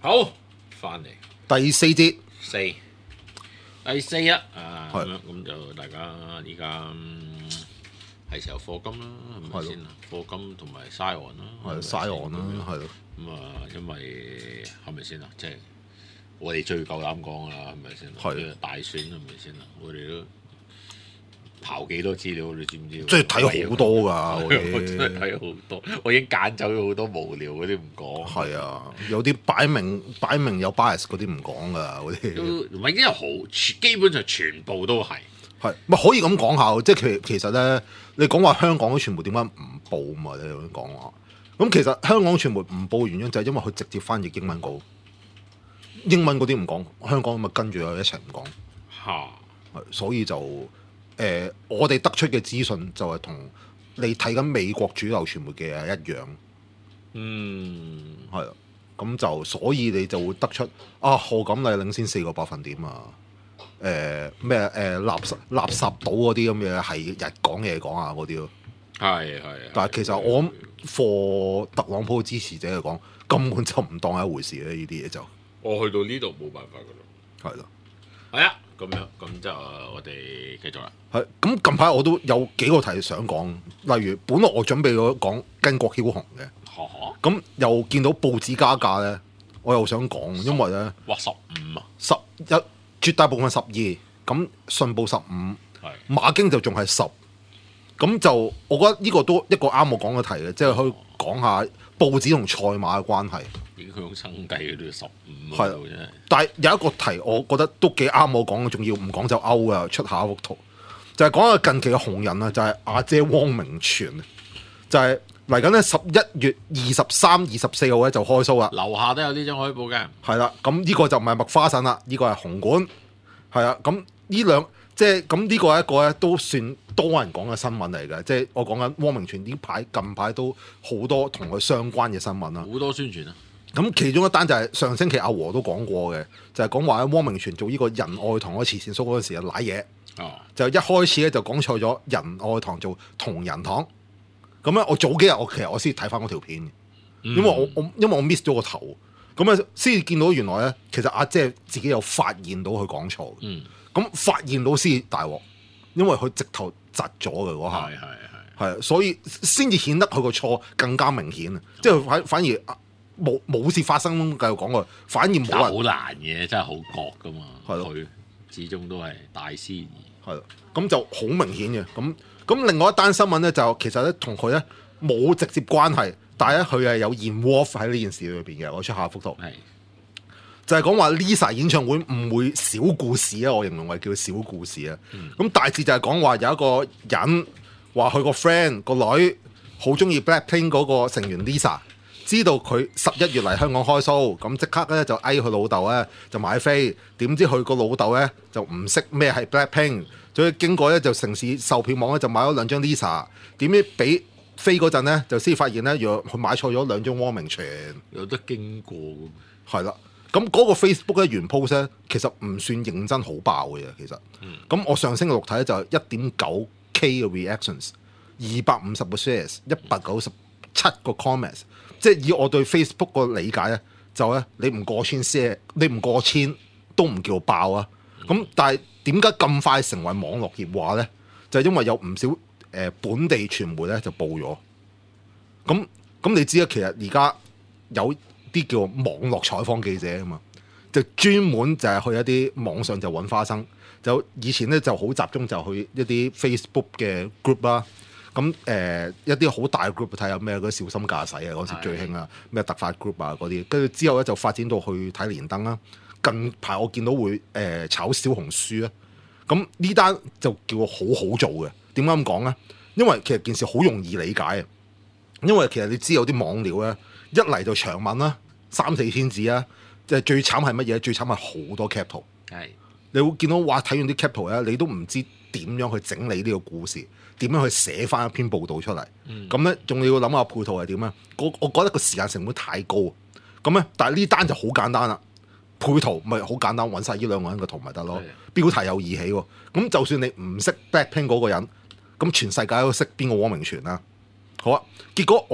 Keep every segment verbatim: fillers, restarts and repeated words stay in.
好，翻嚟第四節四第四日啊，咁樣咁就大家依家係時候課金啦，係咪先啊？課金同埋嘥案啦， 係嘥案啦，係咯。 咁啊，因為係咪先啊？即係我哋最夠膽講啦，係咪先？係大選係咪先啊？我哋都刨幾多資料，你知唔知？ 即係睇好多㗎， 我真係睇好多，我已經揀走咗好多無聊嗰啲唔講。 係啊，有啲擺明擺明有 bias 嗰啲唔講㗎，嗰啲都唔係，已經好，基本上全部都係。 係咪可以咁講下？即係其其實咧，你講話香港嘅傳媒點解唔報嘛？你咁講話，咁其實香港傳媒唔報嘅原因就係因為佢直接翻譯英文稿，英文嗰啲唔講，香港咪跟住佢一齊唔講。 嚇！ 所以就誒、呃，我哋得出嘅資訊就係同你睇緊美國主流傳媒嘅係一樣。 嗯， 係啊，咁就所以你就會得出啊，賀錦麗領先四個百分點啊。誒咩誒垃圾垃圾島嗰啲咁嘅係日講嘢講下嗰啲咯， 係係。 但係其實我諗貨特朗普支持者嚟講，根本就唔當係一回事咧，呢啲嘢就我去到呢度冇辦法噶咯。 係咯， 係啊，咁樣咁就我哋繼續啦。 係咁近排我都有幾個題想講，例如本來我準備咗講巾幗梟雄嘅，咁又見到報紙加價咧，我又想講，因為咧哇十五啊， 十一。絕大部分十二，咁信報十五，馬經就仲係十，咁就我覺得呢個都一個啱我講嘅題嘅，即係可以講下報紙同賽馬嘅關係。 影響生計嘅都要十五， 係，但係有一個題，我覺得都幾啱我講嘅，仲要唔講就勾㗎，出下一幅圖，就係講下近期嘅紅人啊，就係、是、阿姐汪明荃，就係嚟緊咧十一月二十三、二十四號咧就開 show 啦。 樓下都有呢張海報嘅。 係啦，咁呢個就唔係麥花臣啦，呢、這個係紅館。係啊，咁呢兩即係咁呢個係一個咧都算多人講嘅新聞嚟嘅，即係我講緊汪明荃呢排近排都好多同佢相關嘅新聞啦， 好多宣傳啊。 咁其中一單就係上星期阿和都講過嘅，就係講話汪明荃做呢個仁愛堂嘅慈善 show 嗰陣時啊賴嘢， 哦， 就一開始咧就講錯咗仁愛堂做同仁堂，咁咧我早幾日我其實我先睇翻嗰條片嘅，因為我我因為我 miss 咗個頭。咁啊，先至見到原來咧，其實阿姐自己有發現到佢講錯。嗯。咁發現到先大鑊，因為佢直頭窒咗嘅嗰下。係係係。係，所以先至顯得佢個錯更加明顯啊！即係反反而冇冇事發生，繼續講佢，反而冇人。 好難嘅，真係好覺噶嘛。 係咯。 佢始終都係大師爺。 係咯。咁就好明顯嘅。咁咁另外一單新聞咧，就其實咧同佢咧冇直接關係。但係咧，佢係有 involve 喺呢件事裏邊嘅。我出下幅圖，係就係講話 Lisa 演唱會誤會小故事啊！我形容為叫小故事啊。咁、嗯、大致就係講話有一個人話佢個 friend 個女好中意 Blackpink 嗰個成員 Lisa， 知道佢十一月嚟香港開 show， 咁即刻咧就嗌佢老豆咧就買飛。點知佢個老豆咧就唔識咩係 Blackpink， 所以經過咧就城市售票網咧就買咗兩張 Lisa， 點知俾飛嗰陣咧，就先發現咧，原來佢買錯咗兩張汪明荃， 有得經過嘅。 係啦，咁嗰個 Facebook 咧原 post 咧，其實唔算認真好爆嘅，其實。咁、嗯、我上星期六睇咧就一點九 K 嘅 reactions， 二百五十個 shares， 一百九十七個 comments， 即係以我對 Facebook 個理解咧，就咧你唔過千 share， 你唔過千都唔叫爆啊。咁、嗯、但係點解咁快成為網絡熱話咧？就係、是、因為有唔少。誒本地傳媒咧就報咗，咁咁你知啦，其實而家有啲叫網絡採訪記者啊嘛，就專門就係去一啲網上就揾花生，就以前咧就好集中就去一啲 Facebook 嘅 group 啦，咁誒、呃、一啲好大嘅 group 睇下咩嗰啲小心駕駛啊嗰時最興啊，咩突發 group 啊嗰啲，跟住之後咧就發展到去睇連登啦，近排我見到會誒、呃、炒小紅書啊，咁呢單就叫好好做嘅。點解咁講咧？因為其實件事好容易理解啊。因為其實你知有啲網料咧，一嚟就長文啦，三四千字啊，即係最慘係乜嘢？最慘係好多 cap 圖。係，你會見到話睇完啲 cap 圖咧，你都唔知點樣去整理呢個故事，點樣去寫翻一篇報導出嚟。咁咧仲要諗下配圖係點啊？我我覺得個時間成本太高。咁咧，但係呢單就好簡單啦。配圖咪好簡單，揾晒呢兩個人嘅圖咪得咯。標題有義氣喎。咁就算你唔識 Blackpink 嗰個人。咁全世界都識邊個汪明荃啦，好啊！結果我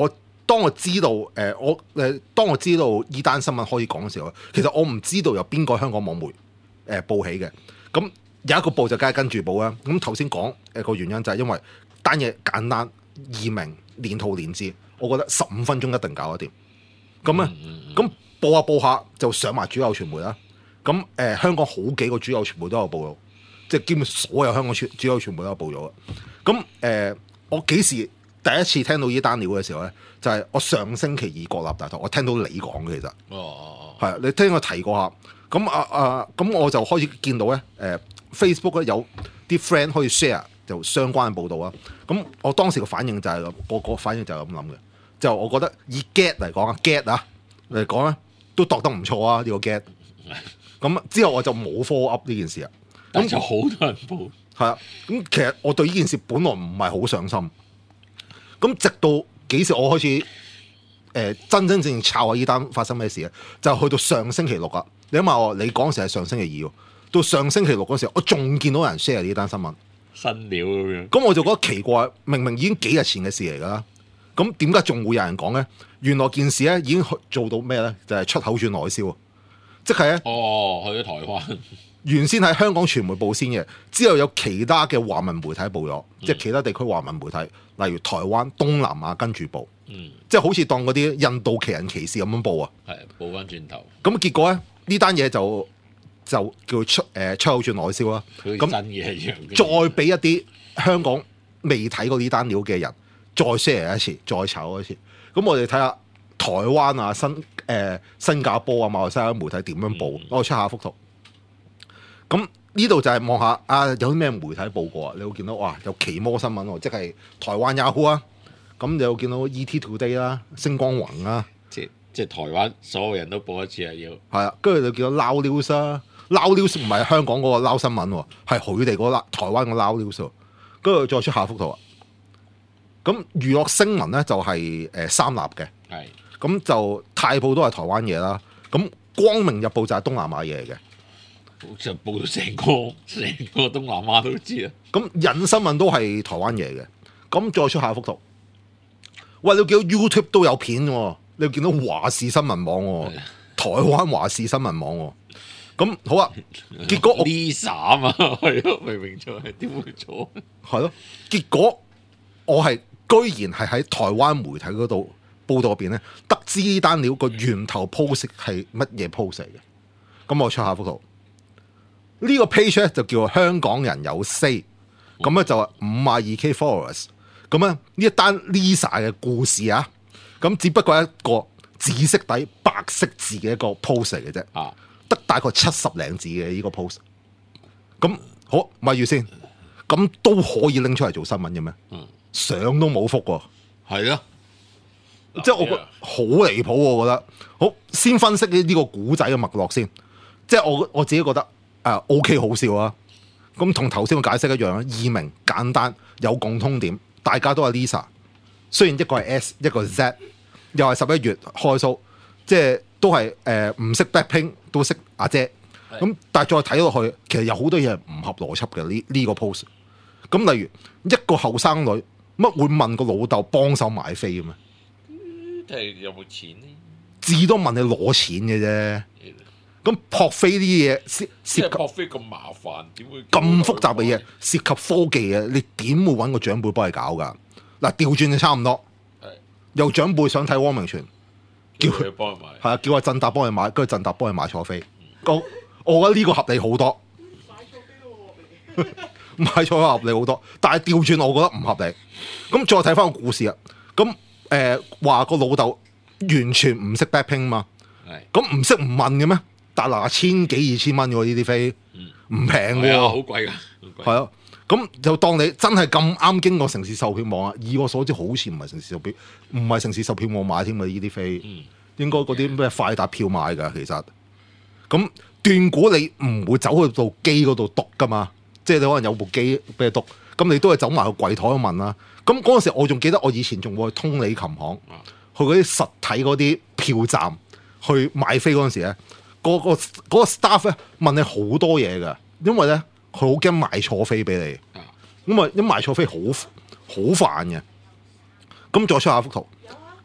當我知道誒、呃、我誒、呃、當我知道依單新聞可以講嘅時候，其實我唔知道有邊個香港網媒誒、呃、報起嘅。咁有一個報就梗係跟住報啦。咁頭先講誒個原因就係因為單嘢簡單易明，連圖連字，我覺得十五分鐘一定搞得掂。咁咧，咁、嗯、報下報下就上埋主流傳媒啦。咁誒、呃、香港好幾個主流傳媒都有報咗，即係基本所有香港主主流傳媒都有報咗嘅。咁誒、呃，我幾時第一次聽到呢單料嘅時候咧，就係、是、我上星期二國立大台，我聽到你講嘅其實，哦哦係啊，你聽我提過下。咁啊啊，咁我就開始見到咧，誒、呃、Facebook 咧有啲 friend 可以 share 就相關嘅報導啊。咁我當時嘅反應就係、是，個個反應就係咁諗嘅，就我覺得以 get 嚟講啊 get 啊嚟講咧，都度得唔錯啊呢、這個 get。咁之後我就冇 follow up 呢件事啊。 咁就好多人報。 係啊，咁其實我對呢件事本來唔係好上心。咁直到幾時我開始誒、呃、真真正正抄下呢單發生咩事咧？就去到上星期六啊！你諗下我，你講時係上星期二喎，到上星期六嗰時候，我仲見到有人 share 呢單新聞新料咁樣。咁我就覺得奇怪，明明已經幾日前嘅事嚟㗎啦，咁點解仲會有人講咧？原來件事咧已經做到咩咧？就係、是、出口轉內銷啊！即係咧， 哦，去咗台灣。 原先喺香港傳媒報先嘅，之後有其他嘅華文媒體報咗，嗯、即係其他地區華文媒體，例如台灣、東南亞跟住報，嗯、即係好似當嗰啲印度奇人奇事咁樣報啊。 係報翻轉頭。 咁結果咧，呢單嘢就就叫出誒、呃、出口轉內銷啦。 咁真嘢一樣。 再俾一啲香港未睇過呢單料嘅人再 share 一次，再炒一次。咁我哋睇下台灣啊、新誒、呃、新加坡啊、馬來西亞媒體點樣報。嗯、我出下幅圖。咁呢度就係望下啊，有啲咩媒體報過啊？你會見到哇，有奇摩新聞喎，即係台灣 Yahoo 啊。咁你會見到 E T Today 啦、星光宏啊， 即即係台灣所有人都報一次啊，要係啊。跟住就見到 Now News 啊，Now News 唔係香港嗰個 Now 新聞喎，係佢哋嗰個台灣個 Now News。跟住再出下幅圖啊。咁娛樂新聞咧就係、是、誒、呃、三立嘅，係咁是就太報都係台灣嘢啦。咁光明日報就係東南亞嘢嚟嘅。 就報到成個成個東南亞都知啊！ 咁引新聞都係台灣嘢嘅。咁再出下幅圖，喂，你見到 YouTube 都有片喎，你見到華視新聞網喎，的台灣華視新聞網喎。咁好啊，結果我 Lisa 啊嘛，係咯，明明就係點會錯？ 係咯，結果我係居然係喺台灣媒體嗰度報道入邊咧，得知呢單料個源頭 post 係乜嘢 post 嚟嘅。咁我出下幅圖。呢個 page 咧就叫做香港人有 say， 咁咧就係五十二 K followers， 咁咧呢一單 Lisa 嘅故事啊，咁只不過係一個紫色底白色字嘅一個 post 嚟嘅啫，啊，得大概七十零字嘅呢個 post， 咁好咪住先，咁都可以拎出嚟做新聞嘅咩？嗯，相都冇覆喎， 係啊， 即係我覺得好離譜，我覺得好先分析呢呢個古仔嘅脈絡先，即係我我自己覺得。誒、uh, OK 好笑啊！咁同頭先嘅解釋一樣啊，易明簡單有共通點，大家都係 Lisa， 雖然一個係 S 一個係 Z， 又係十一月開 show， 即係都係誒唔識 Blackpink 都識阿姐，咁是但係再睇落去，其實有好多嘢唔合邏輯嘅呢呢個 post。咁例如一個後生女乜會問個老豆幫手買飛嘅咩？ 即係有冇錢呢？ 至多問你攞錢嘅啫。咁撲飛啲嘢涉涉及撲飛咁麻煩，點會咁複雜嘅嘢涉及科技嘅？你點會揾個長輩幫你搞㗎？嗱，調轉就差唔多。係的有長輩想睇汪明荃，叫佢幫佢買， 係啊，叫阿振達幫佢買，跟住振達幫佢買錯飛。我我覺得呢個合理好多。買錯飛都合理，買錯合理好多，但係調轉我覺得唔合理。咁再睇翻個故事啊，咁誒話個老豆完全唔識 Blackpink 嘛，係咁唔識唔問嘅咩？但嗱千幾二千蚊喎，呢啲飛唔平喎， 好貴㗎， 係啊，咁就當你真係咁啱經過城市售票網啊，以我所知好似唔係城市售票，唔係城市售票網買添啊，呢啲飛，嗯、應該嗰啲咩快達票買㗎，其實，咁斷估你唔會走去到機嗰度篤㗎嘛，即係你可能有部機俾你篤，咁你都係走埋去櫃台問啦。咁嗰陣時我仲記得我以前仲會去通利琴行，去嗰啲實體嗰啲票站去買飛嗰陣時咧。個個嗰個 staff 咧問你好多嘢㗎，因為咧佢好驚買錯飛俾你，咁啊一買錯飛好好煩嘅。咁再出下幅圖，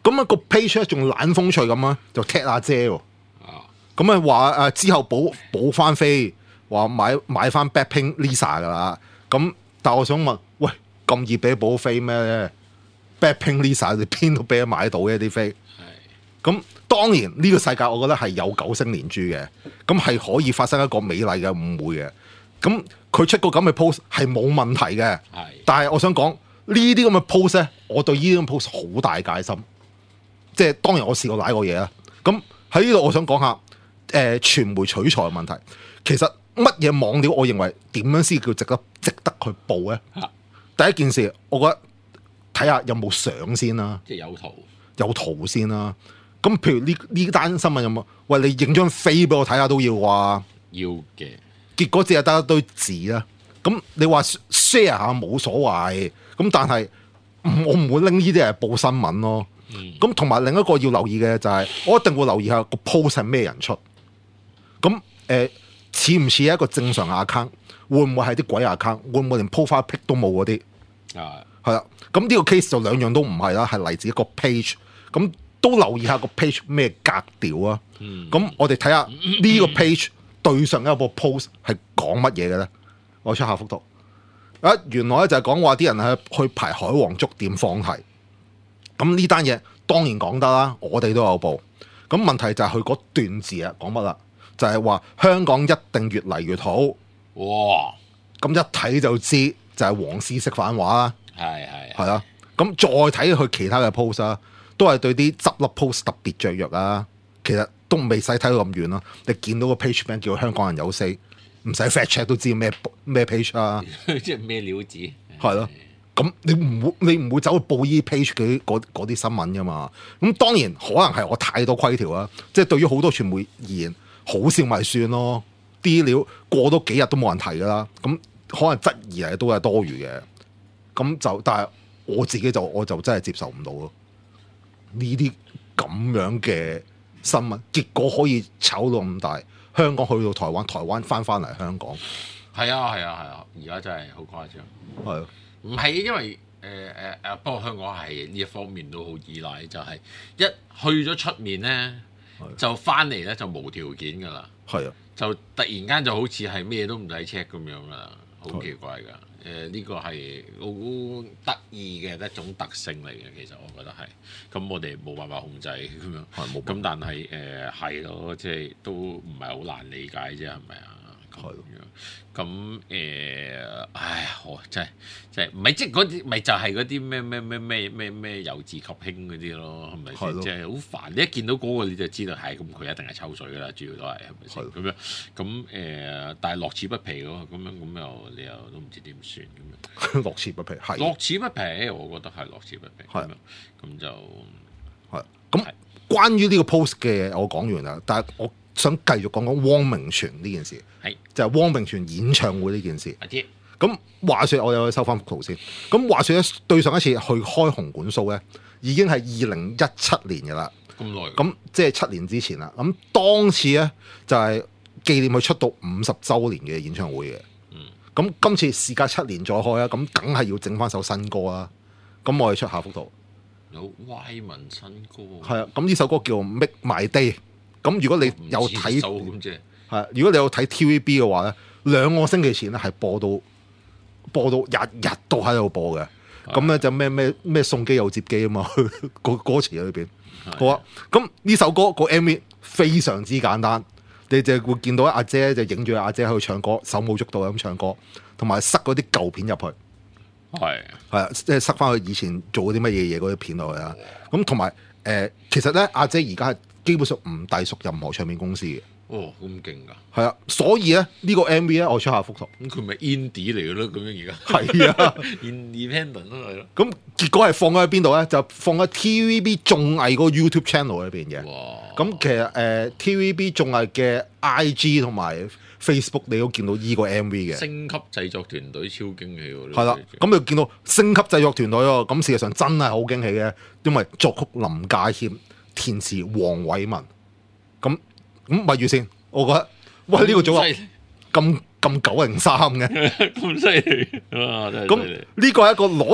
咁啊個 page 咧仲懶風趣咁啊，就 tag 阿姐喎。咁啊話誒之後補補翻飛，話買買翻 Blackpink Lisa 噶啦。咁但係我想問，喂咁易俾補飛咩咧 ？Blackpink Lisa 你邊度俾得買到嘅啲飛？咁當然呢個世界我覺得係有九星連珠嘅，咁係可以發生一個美麗嘅誤會嘅。咁佢出個咁嘅 post 係冇問題嘅，但係我想講呢啲咁嘅 post 咧，我對呢啲咁嘅 post 好大戒心。即係當然我試過舐過嘢啦。咁喺呢度我想講下。誒、呃、傳媒取材嘅問題，其實乜嘢網料，我認為點樣先叫值得值得去報咧？啊、第一件事，我覺得睇下有冇相先啦， 即係有圖， 有圖先啦。咁譬如呢呢單新聞有冇？喂，你影張飛俾我睇下都要啩？ 要嘅。結果只係得一堆字啦。咁你話 share 下冇所謂，咁但係我唔會拎呢啲嚟報新聞咯。咁同埋另一個要留意嘅就係、是，我一定會留意下個 post 係咩人出。咁誒似唔似一個正常嘅 account？會唔會係啲鬼 account？會唔會連 profile pic 都冇嗰啲？係係啦。咁呢個 case 就兩樣都唔係啦，係嚟自一個 page。咁都留意下個 page 咩格調啊？咁、嗯、我哋睇下呢個 page 對上一個 post 係講乜嘢嘅咧？我出下幅圖啊，原來咧就係講話啲人係去排海皇粥店放題。咁呢單嘢當然講得啦，我哋都有報。咁問題就係佢嗰段字啊，講乜啦？就係、是、話香港一定越嚟越好。哇！咁一睇就知就係黃絲識反話啦。係係係啦。咁再睇佢其他嘅 post 啊，都係對啲執笠 post 特別雀躍啊。其實都未使睇到咁遠啦。你見到個 page 名叫香港人有四，唔使 fact check 都知咩咩 page 啊。 即係咩料子？ 係咯。咁你唔會你唔會走去報依 page 嗰啲新聞噶嘛？咁當然可能係我太多規條啦。即係對於好多傳媒而言，好笑咪算咯。啲料過多幾日都冇人提噶啦。咁可能質疑嚟都係多餘嘅。咁就但係我自己就我就真係接受唔到咯。呢啲咁樣嘅新聞，結果可以炒到咁大，香港去到台灣，台灣翻翻嚟香港。係啊係啊係啊！而家真係好誇張。係。唔係因為誒誒誒，不過香港係呢一方面都好依賴，就係、是、一去咗出面咧，就翻嚟咧就無條件噶啦。係啊，就突然間就好似係咩都唔使 check 咁樣噶啦，好奇怪噶。誒呢、呃這個係好得意嘅一種特性嚟嘅，其實我覺得係。咁我哋冇辦法控制咁樣。係冇。咁但係誒係咯，即係都唔係好難理解啫，係咪啊？係咁樣。咁誒、呃，唉，我真係真係唔係即係嗰啲，咪就係嗰啲咩咩咩咩咩咩由治及興嗰啲咯，係咪先？即係好煩，你一見到嗰個你就知道係咁，佢一定係抽水噶啦，主要都係係咪先？咁樣咁誒，但係樂此不疲喎，咁樣咁又你又都唔知點算咁樣。樂此不疲係樂此不疲，我覺得係樂此不疲。係咁就係咁。關於呢個 post 嘅嘢，我講完啦，但係我想繼續講講汪明荃呢件事，係就係、是、汪明荃演唱會呢件事。咁話說，我有收翻幅圖先。咁話說咧，對上一次去開紅館 show 咧，已經係二零一七年嘅啦。咁耐。咁即係七年之前啦。咁當次咧就係、是、紀念佢出道五十週年嘅演唱會嘅。嗯。咁今次事隔七年再開啊，咁梗係要整翻首新歌啦。咁我哋出下幅圖。有歪文新歌。係啊，咁呢首歌叫 Make My Day。咁如果你有睇，係如果你有睇 T V B 嘅話咧，兩個星期前咧係播到播到日日都喺度播嘅。咁咧就咩咩咩送機又接機啊嘛，個歌詞喺裏邊。好啊，咁呢首歌個 M V 非常之簡單，你就會見到阿姐就影住阿姐喺度唱歌，手舞足蹈咁唱歌，同埋塞嗰啲舊片入去。係係啊，即係塞翻去以前做嗰啲乜嘢嘢嗰啲片落去啦。咁同埋誒，其實咧阿姐而家係基本上唔隸屬任何唱片公司嘅。哦，咁勁噶！係啊，所以咧呢、呢個 M V 咧，我出下幅圖。咁佢咪 indie 嚟嘅咯？咁樣而家係啊，independent 咯係咯。咁結果係放咗喺邊度咧？就放喺 T V B 綜藝嗰個 YouTube channel 裏邊嘅。哇！咁其實誒、呃、T V B 綜藝嘅 I G 同埋 Facebook 你都見到依個 M V 嘅。星級製作團隊超驚喜喎！係啦，咁你見到星級製作團隊喎，咁事實上真係好驚喜嘅，因為作曲林家謙，填詞黃偉文，咁。咁咪住先，我覺得喂呢、呢個組合咁咁九零三嘅，咁犀利，咁呢個係一個攞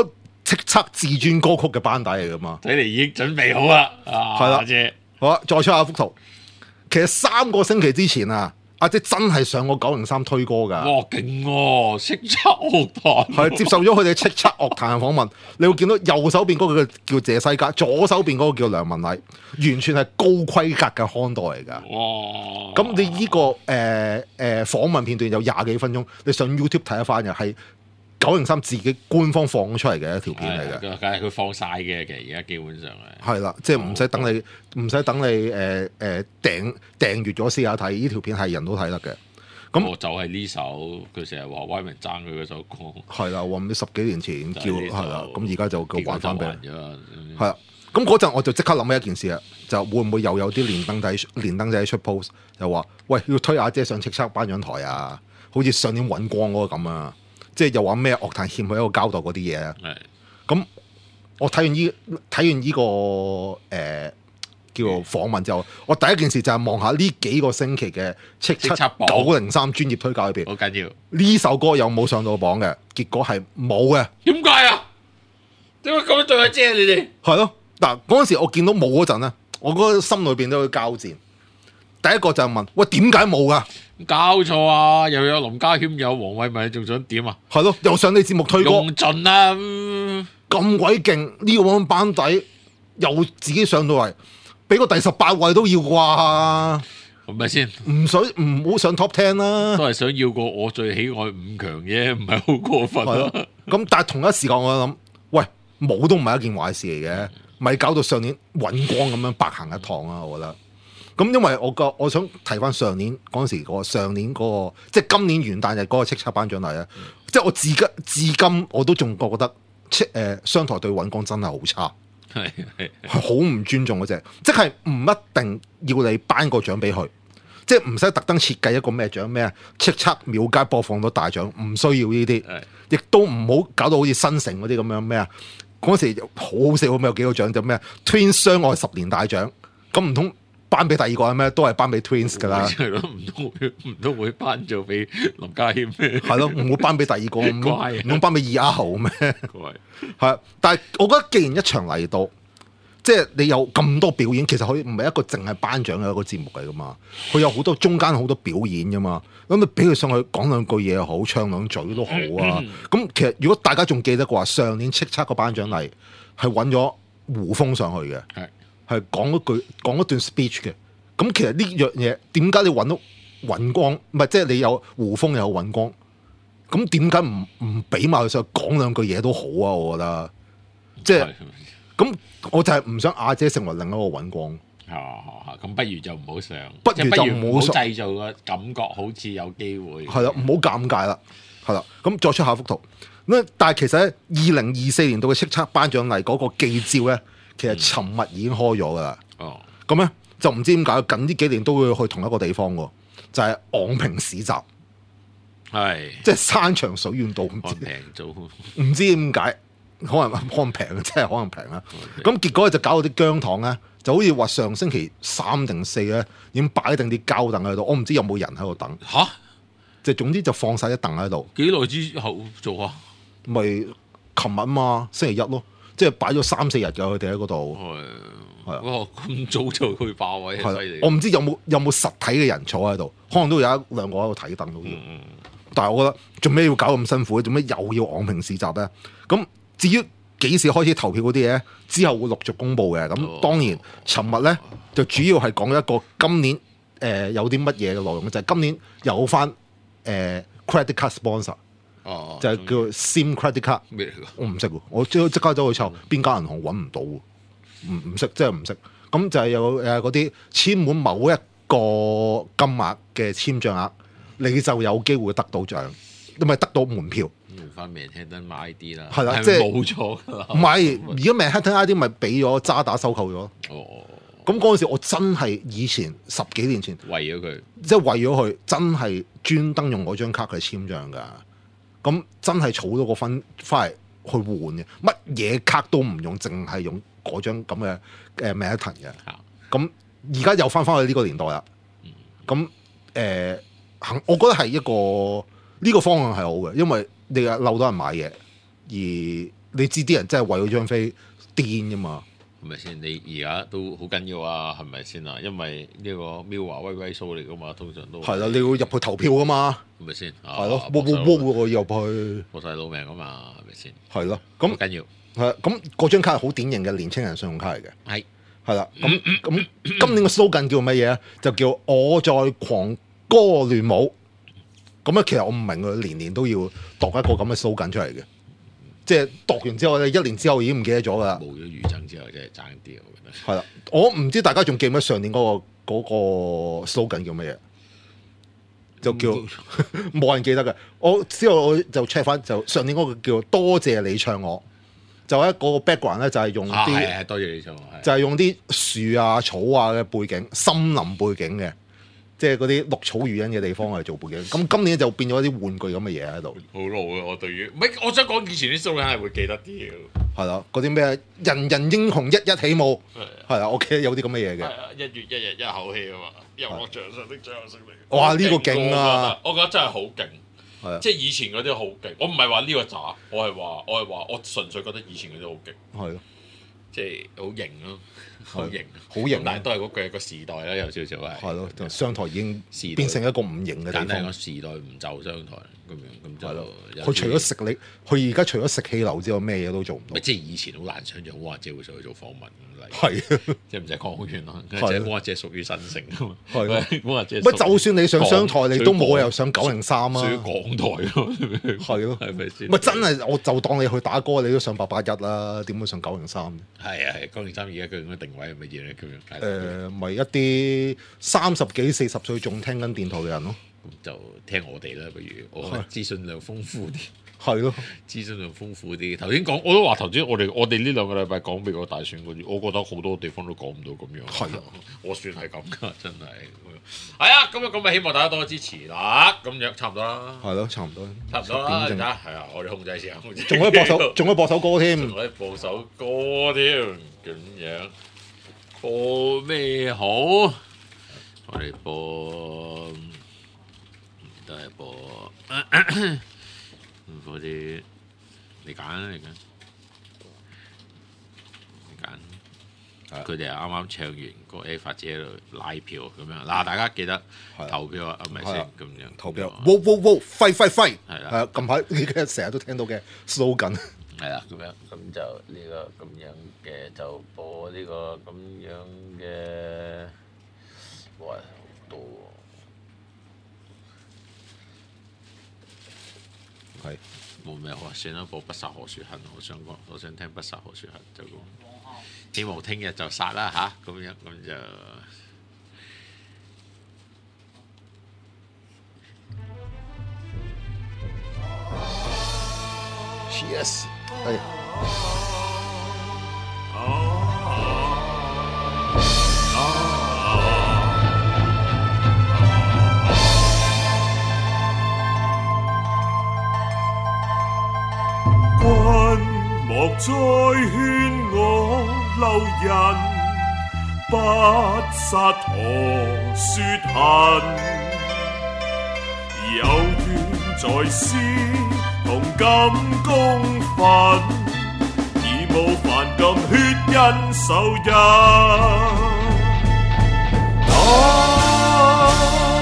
叱咤至尊歌曲嘅班底嚟噶嘛。 睇嚟已經準備好啦，啊， 係啦阿姐， 好啦，再出下幅圖。其實三個星期之前啊，阿姐真係上過九零三推歌㗎， 哇，勁喎，叱咤樂壇， 係接受咗佢哋叱咤樂壇嘅訪問。你會見到右手邊嗰個叫謝西嘉，左手邊嗰個叫梁文禮，完全係高規格嘅看待嚟㗎。 哇！ 咁你呢、這個誒誒、呃呃、訪問片段有廿幾分鐘，你上 YouTube 睇一翻嘅係九零三自己官方放出嚟嘅一條片嚟嘅， 梗係佢放晒嘅，其實而家基本上係係啦，即係唔使等你唔使、哦、等你誒誒、呃呃、訂訂閲咗試下睇，呢條片係人都睇得嘅。咁我就係呢首，佢成日話威明爭佢嗰首歌， 係啦，話唔知十幾年前叫係啦，咁而家就叫還翻俾你，係啦。咁嗰陣我就即刻諗起一件事啊，就會唔會又有啲連登仔連登仔出 post 就話喂，要推阿姐上叱咤頒獎台啊，好似上年尹光嗰個咁啊，即係又話咩樂壇欠佢一個交代嗰啲嘢啊。咁我睇完呢睇完呢、這個誒、呃、叫做訪問之後，我第一件事就係望下呢幾個星期嘅叱咤九零三專業推介裏邊， 好緊要呢首歌有冇上到榜嘅？結果係冇嘅。 點解啊？點解咁樣對阿姐你哋？ 係咯。嗱，嗰陣時我見到冇嗰陣咧，我嗰個心裏邊都有交戰。第一個就係問：喂，點解冇噶？ 搞錯啊！又有林家謙，有黃偉文，你仲想點啊？ 係咯，又上你節目推歌， 用盡啦！ 咁鬼勁呢個班底，又自己上到嚟，俾個第十八位都要啩？ 係咪先？ 唔想唔好上 top ten 啦， 都係想要個我最喜愛五強啫，唔係好過分咯。 咁但係同一時間我諗，喂，冇都唔係一件壞事嚟嘅。咪搞到上年尹光咁樣白行一趟啊！我覺得咁，因為我個我想提翻上年嗰陣時個上年嗰、嗰個，即係今年元旦日嗰個叱咤頒獎禮啊！嗯、即係我至今至今我都仲覺得，誒、呃、商台對尹光真係好差，係係好唔尊重嗰隻，即係唔一定要你頒個獎俾佢，即係唔使特登設計一個咩獎咩啊！叱咤廟街播放到大獎，唔需要呢啲，亦都唔好搞到好似新城嗰啲咁樣咩啊！嗰時好好笑，咁有幾個獎就咩 Twins 相愛十年大獎，咁唔通頒俾第二個係咩？都係頒俾 Twins 噶啦， 係咯，唔通會唔通會頒咗俾林家謙咩？ 係咯，唔會頒俾第二個，唔通頒俾二阿豪咩？係，但係我覺得既然一場嚟到，即係你有咁多表演，其實佢唔係一個淨係頒獎嘅一個節目嚟噶嘛，佢有好多中間好多表演噶嘛，咁你俾佢上去講兩句嘢好，唱兩嘴都好啊。咁其實如果大家仲記得嘅話，上年叱咤個頒獎禮係揾咗胡楓上去嘅，係係講一句講一段 speech 嘅。咁其實呢樣嘢點解你揾到尹光？唔係即係你有胡楓有尹光，咁點解唔唔俾埋佢上去講兩句嘢都好啊？我覺得即係。咁我就係唔想阿姐成為另一個尹光， 咁、哦、不如就唔好上， 不如就唔好製造個感覺，好似有機會。 係啦，唔好尷尬啦，係啦。咁再出下幅圖，咁但係其實咧，二零二四年度嘅叱咤頒獎禮嗰個記招咧，其實尋日已經開咗噶啦。哦、嗯，咁咧就唔知點解近呢幾年都會去同一個地方喎，就係、是、昂坪市集，係即係山長水遠到唔知平做，唔知點解。可能可能平嘅，真係可能平啦。咁 Okay. 結果就搞到啲姜糖咧，就好似話上星期三定四咧，已經擺定啲膠凳喺度。我唔知有冇人喺度等。吓哈？即係總之就放晒啲凳喺度。幾耐之後做啊？咪琴日嘛，星期一咯，即係擺咗三四日㗎。佢哋喺嗰度。係係啊。哇！咁早就去霸位，犀利。我唔知有冇有冇實體嘅人坐喺度，可能都有一兩個喺度睇凳好似。嗯、但係我覺得做咩要搞咁辛苦？做咩又要昂坪市集咧？咁至於幾時開始投票嗰啲嘢，之後會陸續公布嘅。咁當然，尋日咧就主要係講一個今年誒、呃、有啲乜嘢嘅內容，就係、是、今年有翻誒、呃、credit card sponsor，哦、就係叫 Sim Credit Card。咩嚟㗎？我唔識喎，我即即刻走去抄邊間銀行揾唔到，唔唔識，真係唔識。咁就係有誒嗰啲簽滿某一個金額嘅簽賬額，你就有機會得到獎，唔係得到門票。用翻 Manhattan I D 啦，係啦，即係冇錯㗎啦。唔係，而家 Manhattan I D 咪俾咗渣打收購咗。哦，咁嗰陣時我真係以前十幾年前為咗佢，即係為咗佢真係專登用嗰張卡去簽賬㗎。咁真係儲到個分翻嚟去換嘅，乜嘢卡都唔用，淨係用嗰張咁嘅誒 Manhattan 嘅。咁而家又翻翻去呢個年代啦。咁誒、呃，我覺得係一個呢、呢個方向係好嘅，因為你有漏多人買嘢，而你知啲人真係為咗張飛癲噶嘛？ 係咪先？你而家都好緊要啊，係咪先啊？因為呢個 MIRROR 威威 show 嚟噶嘛，通常都係啦，你要入去投票噶嘛， 係咪先？ 係咯， 啊喎喎喎我入去， 搏晒老命噶嘛，係咪先？ 係咯，咁好緊要係咁嗰張卡係好典型嘅年青人信用卡嚟嘅， 係係啦，咁咁今年嘅 slogan 叫乜嘢咧？就叫我在狂歌亂舞。咁咧，其實我唔明佢年年都要度一個咁嘅 slogan 出嚟嘅，即係度完之後咧，一年之後已經唔記得咗㗎啦。 冇咗餘震之後，真係爭啲，我覺得。 係啦，我唔知大家仲記唔記得上年嗰、個嗰、個 slogan 叫乜嘢？就叫冇人記得嘅。我之後我就 check 翻，就上年嗰個叫多謝你唱我，就一個 background 咧，就係用啊， 啲、 係係多謝你唱我，係就係用啲樹啊草啊嘅背景，森林背景嘅。即係嗰啲綠草如茵嘅地方嚟做背景，咁今年就變咗啲玩具咁嘅嘢喺度。 好老啊！我對於唔係，我想講以前啲 show 係會記得啲嘅。 係啦，嗰啲咩人人英雄一一起舞， 係係啦，我記得有啲咁嘅嘢嘅。 係啊，一月一日一口氣啊嘛，遊樂場上的最後勝利。 哇！呢、個勁啊！ 我覺得真係好勁， 係啊， 即係以前嗰啲好勁。我唔係話呢個渣，我係話我係話我純粹覺得以前嗰啲好勁， 係咯， 即係好型咯，好型， 好型啊但係都係嗰句個時代啦，有少少係。 係咯，就商台已經時代變成一個唔型嘅地簡單講， 方。 時代唔就商台咁樣，咁就係咯， 有佢除咗食你，佢而家除咗食氣流之外，咩嘢都做唔到咪。即係以前好難想像，汪阿姐會上去做訪問咁嚟， 係啊， 即係唔使講好遠咯。即係係汪阿姐屬於新城啊嘛， 係咯汪阿姐乜就算你上商台， 港你都冇理由上九零三屬於啊。 港台咯， 係咯， 係咪先？ 咪真係我就當你去打歌，你都上八八一啦，點會上九零三？ 係啊係，九零三而家究竟定位係乜嘢咧？咁樣誒，咪一啲三十幾四十歲仲聽緊電台嘅人咯。 咁就聽我哋啦，不如我資訊量豐富啲， 係咯， 資訊量豐富啲。頭先講我都話頭先，我哋我哋呢兩個禮拜講美國大選嗰啲，我覺得好多地方都講唔到咁樣。 係啊， 我算係咁噶，真係。係啊，咁啊咁啊，希望大家多支持啦。咁樣差唔多啦， 係咯，差唔多， 差唔多啦。 點正係啊，我哋控制先，控制。 仲可以播首，仲可以播首歌添。 仲可以播首歌添，咁樣播咩好？我哋播都係播播啲，你揀啦，你揀，你揀。佢哋係啱啱唱完個 Eva 姐喺度拉票咁樣，嗱大家記得投票啊，係咪先咁樣？ 投票，哇哇哇，揮揮揮， 係啦係啊！近排你嘅成日都聽到嘅 slogan， 係啦，咁樣咁就呢個咁樣嘅就播呢個咁樣嘅，哇好多喎， 係冇咩好啊，算啦，播不殺何雪恨，我想講，我想聽不殺何雪恨就講，希望聽日就殺啦吓，咁樣咁就。 Yes，係君莫再勸我留人，不殺何雪恨，有緣在斯同甘公憤，已無凡禁血印仇人。啊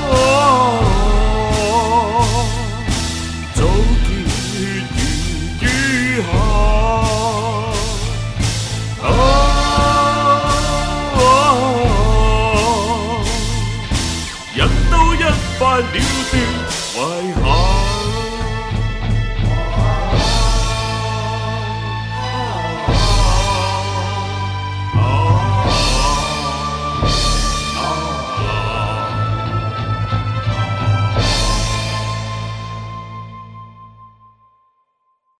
早見血緣於下，啊人都一敗了斷，遺下。